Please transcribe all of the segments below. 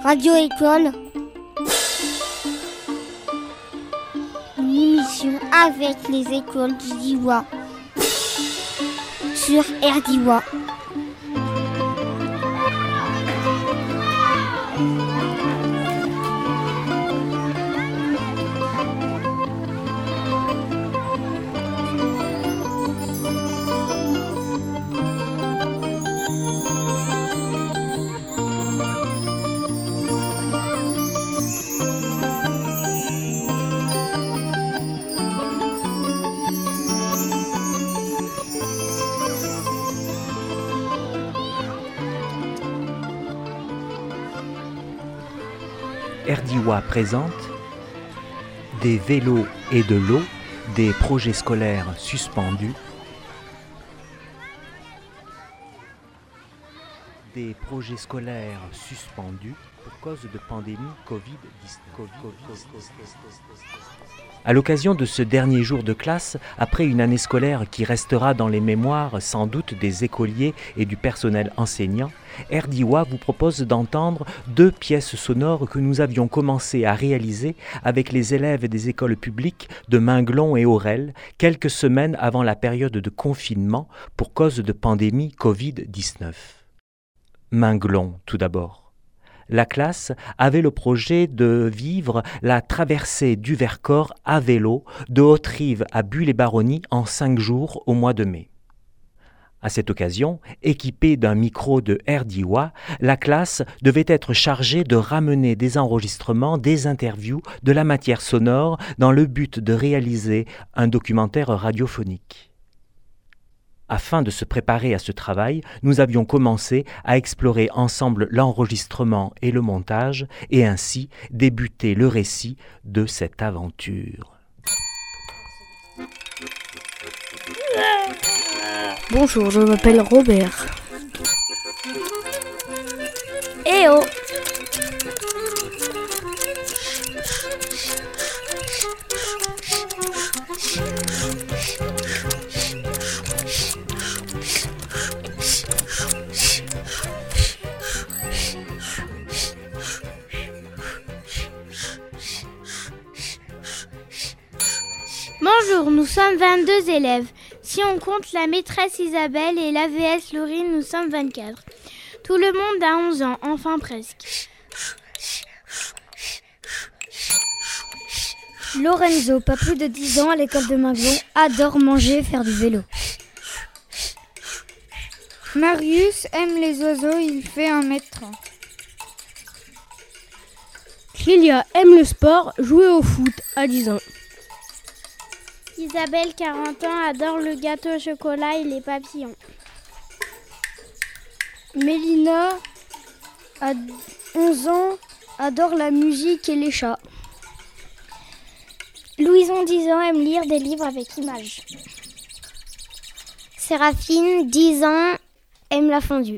Radio École, une émission avec les écoles du Diois sur RDIWA. RDIWA présente des vélos et de l'eau, des projets scolaires suspendus, pour cause de pandémie Covid-19. À l'occasion de ce dernier jour de classe, après une année scolaire qui restera dans les mémoires sans doute des écoliers et du personnel enseignant, RDIWA vous propose d'entendre 2 pièces sonores que nous avions commencé à réaliser avec les élèves des écoles publiques de Minglon et Aurel quelques semaines avant la période de confinement pour cause de pandémie Covid-19. Minglon, tout d'abord. La classe avait le projet de vivre la traversée du Vercors à vélo de Haute-Rive à Buis-les-Baronnies en 5 jours au mois de mai. À cette occasion, équipée d'un micro de RDIWA, la classe devait être chargée de ramener des enregistrements, des interviews, de la matière sonore dans le but de réaliser un documentaire radiophonique. Afin de se préparer à ce travail, nous avions commencé à explorer ensemble l'enregistrement et le montage et ainsi débuter le récit de cette aventure. Bonjour, je m'appelle Robert. Eh oh! Bonjour, nous sommes 22 élèves. Si on compte la maîtresse Isabelle et l'AVS Laurine, nous sommes 24. Tout le monde a 11 ans, enfin presque. Lorenzo, pas plus de 10 ans à l'école de Minglon, adore manger et faire du vélo. Marius aime les oiseaux, il fait 1m30. Clélia aime le sport, jouer au foot à 10 ans. Isabelle, 40 ans, adore le gâteau au chocolat et les papillons. Mélina, à 11 ans, adore la musique et les chats. Louison, 10 ans, aime lire des livres avec images. Séraphine, 10 ans, aime la fondue.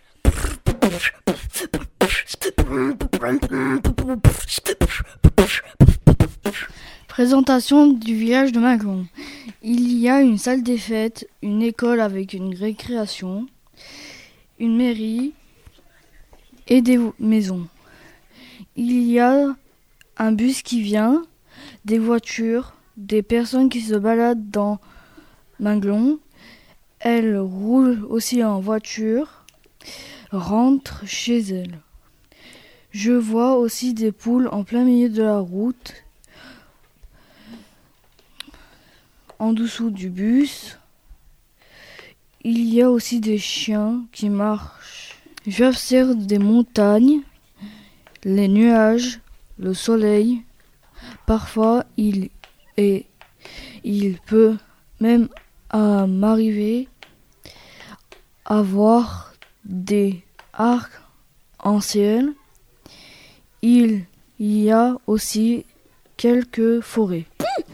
Présentation du village de Minglon. Il y a une salle des fêtes, une école avec une récréation, une mairie et des maisons. Il y a un bus qui vient, des voitures, des personnes qui se baladent dans Minglon. Elles roulent aussi en voiture, rentrent chez elles. Je vois aussi des poules en plein milieu de la route. En dessous du bus, il y a aussi des chiens qui marchent. J'observe des montagnes, les nuages, le soleil. Parfois, il peut même m'arriver à voir des arcs-en-ciel. Il y a aussi quelques forêts.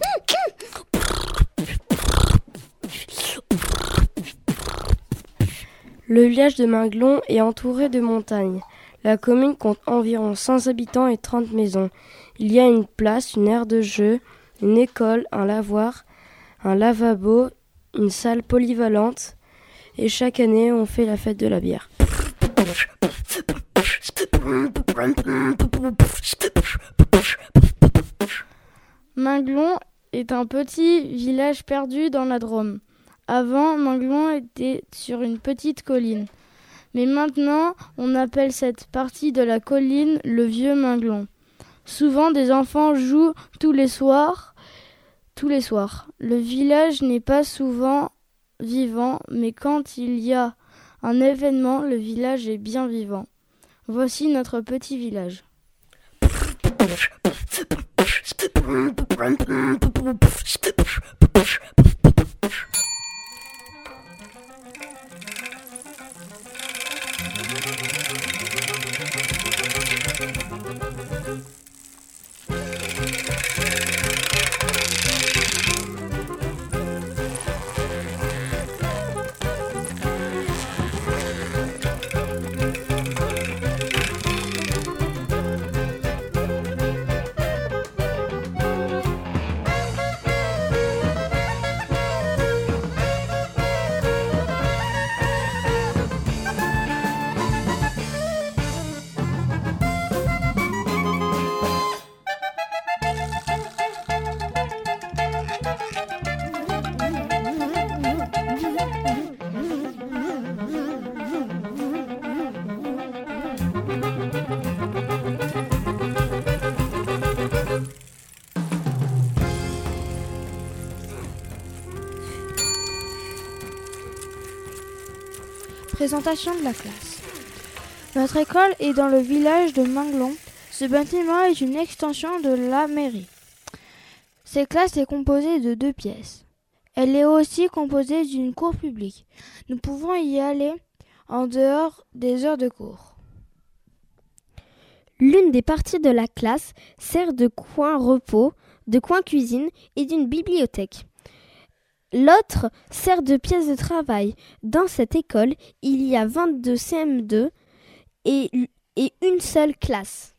Le village de Minglon est entouré de montagnes. La commune compte environ 100 habitants et 30 maisons. Il y a une place, une aire de jeu, une école, un lavoir, un lavabo, une salle polyvalente. Et chaque année, on fait la fête de la bière. Minglon est un petit village perdu dans la Drôme. Avant, Minglon était sur une petite colline. Mais maintenant, on appelle cette partie de la colline le Vieux Minglon. Souvent, des enfants jouent tous les soirs. Le village n'est pas souvent vivant, mais quand il y a un événement, le village est bien vivant. Voici notre petit village. Présentation de la classe. Notre école est dans le village de Minglon. Ce bâtiment est une extension de la mairie. Cette classe est composée de 2 pièces. Elle est aussi composée d'une cour publique. Nous pouvons y aller en dehors des heures de cours. L'une des parties de la classe sert de coin repos, de coin cuisine et d'une bibliothèque. L'autre sert de pièce de travail. Dans cette école, il y a 22 CM2 et une seule classe.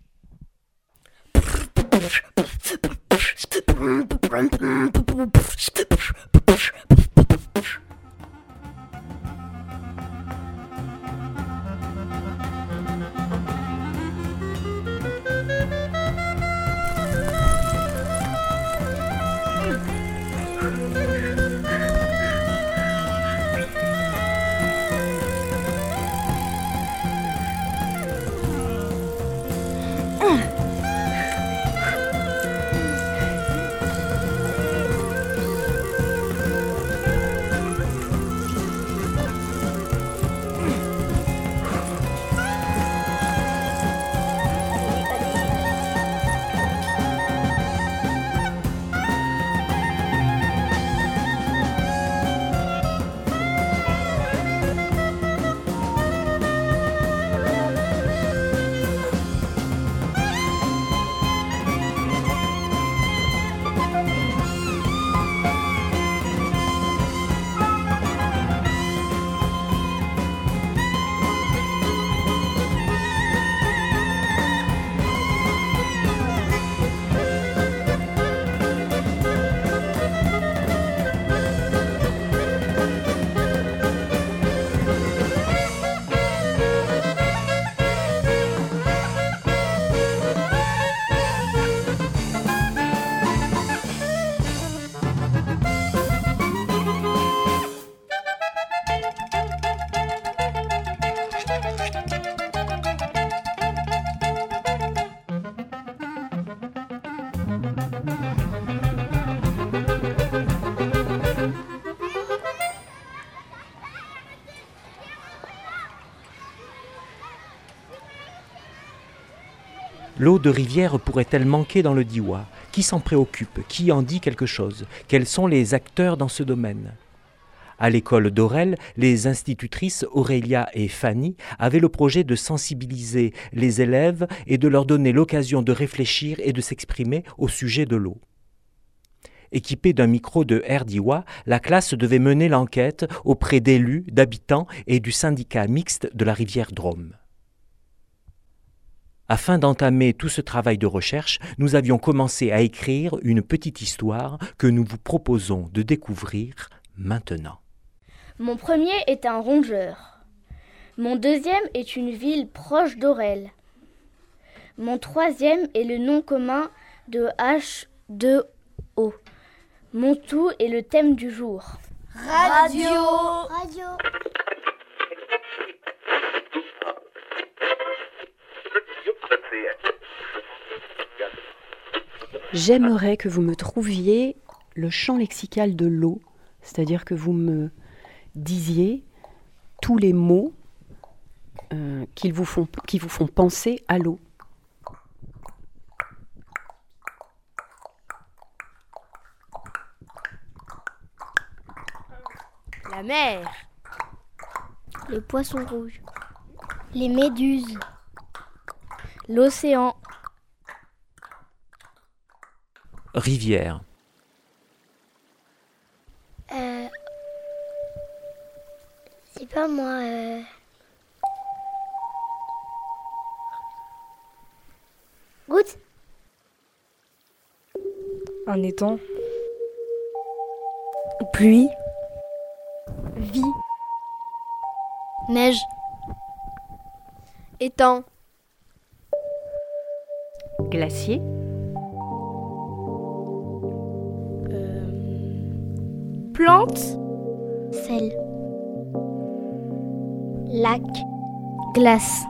L'eau de rivière pourrait-elle manquer dans le Diois? Qui s'en préoccupe? Qui en dit quelque chose? Quels sont les acteurs dans ce domaine? À l'école d'Orel, les institutrices Aurélia et Fanny avaient le projet de sensibiliser les élèves et de leur donner l'occasion de réfléchir et de s'exprimer au sujet de l'eau. Équipée d'un micro de Air Diois, la classe devait mener l'enquête auprès d'élus, d'habitants et du syndicat mixte de la rivière Drôme. Afin d'entamer tout ce travail de recherche, nous avions commencé à écrire une petite histoire que nous vous proposons de découvrir maintenant. Mon premier est un rongeur. Mon deuxième est une ville proche d'Orel. Mon troisième est le nom commun de H2O. Mon tout est le thème du jour. Radio. J'aimerais que vous me trouviez le champ lexical de l'eau, c'est-à-dire que vous me disiez tous les mots qui vous font penser à l'eau. La mer. Le poisson rouge. Les méduses. L'océan. Rivière. C'est pas moi. Goutte. Un étang. Pluie. Vie. Neige. Étang. Glacier. Plante. Sel. Lac. Glace.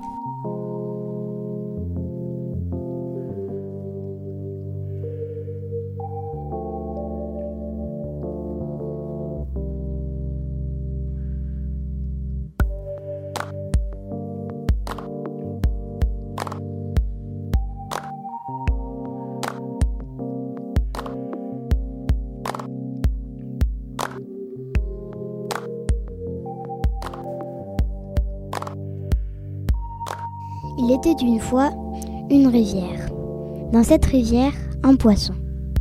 Il était une fois une rivière. Dans cette rivière, un poisson.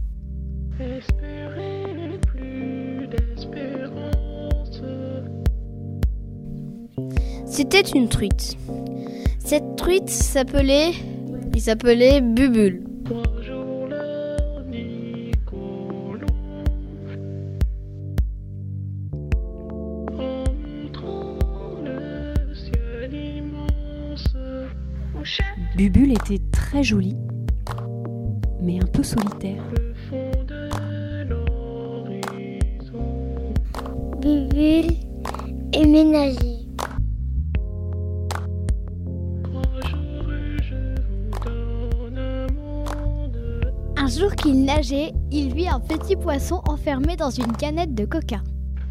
C'était une truite. Cette truite s'appelait Bubule. Bubule était très jolie, mais un peu solitaire. Bubule est ménager. Un jour qu'il nageait, il vit un petit poisson enfermé dans une canette de coca.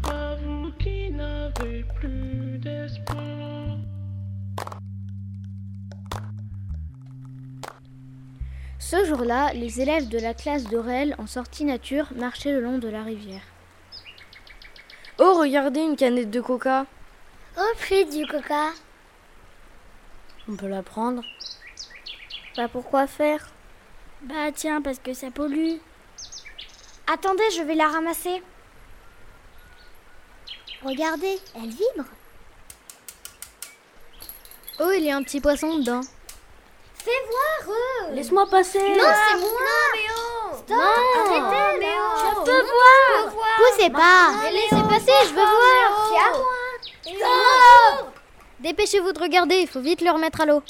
Ce jour-là, les élèves de la classe de Réel en sortie nature marchaient le long de la rivière. Oh, regardez, une canette de coca. Oh, puis du coca. On peut la prendre. Bah pourquoi faire? Bah tiens, parce que ça pollue. Attendez, je vais la ramasser. Regardez, elle vibre. Oh, il y a un petit poisson dedans. Fais voir, Laisse-moi passer. Non, c'est moi. Méo. Stop, arrêtez, Méo. Je peux voir. Poussez pas. Mais laissez passer, je veux voir. C'est à moi. Stop. Dépêchez-vous de regarder, il faut vite le remettre à l'eau.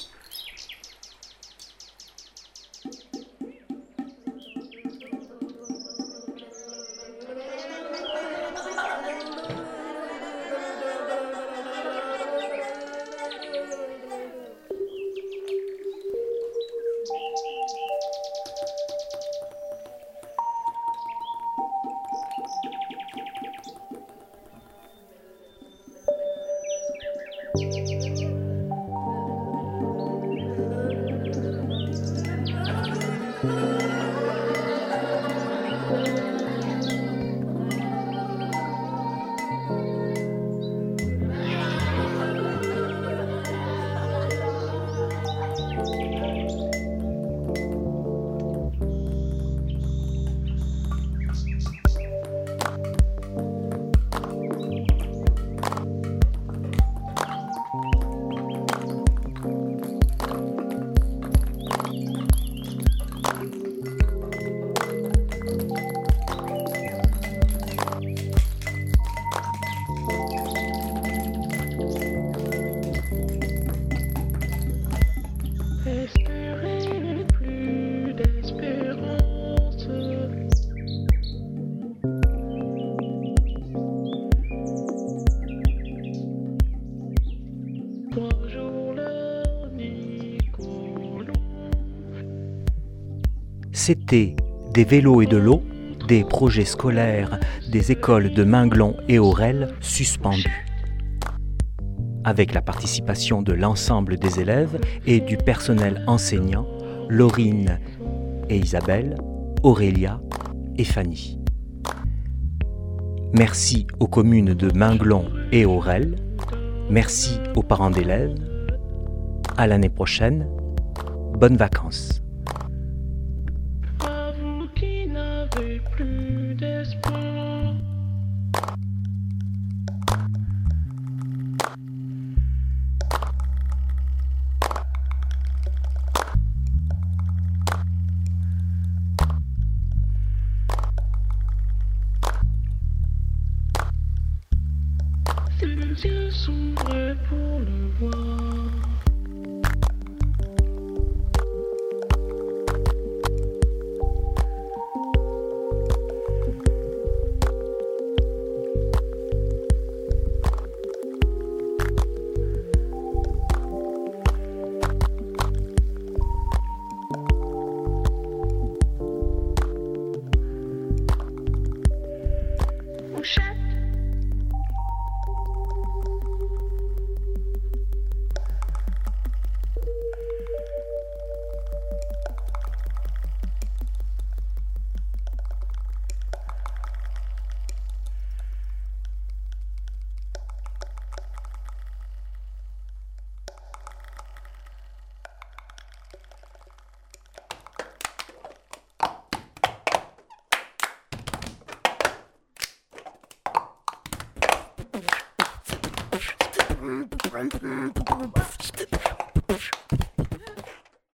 C'était des vélos et de l'eau, des projets scolaires des écoles de Minglon et Aurel suspendus. Avec la participation de l'ensemble des élèves et du personnel enseignant, Laurine et Isabelle, Aurélia et Fanny. Merci aux communes de Minglon et Aurel. Merci aux parents d'élèves. À l'année prochaine. Bonnes vacances. À vous qui n'avez plus d'espoir. Ses yeux sont vrais pour le voir. Mm-hmm.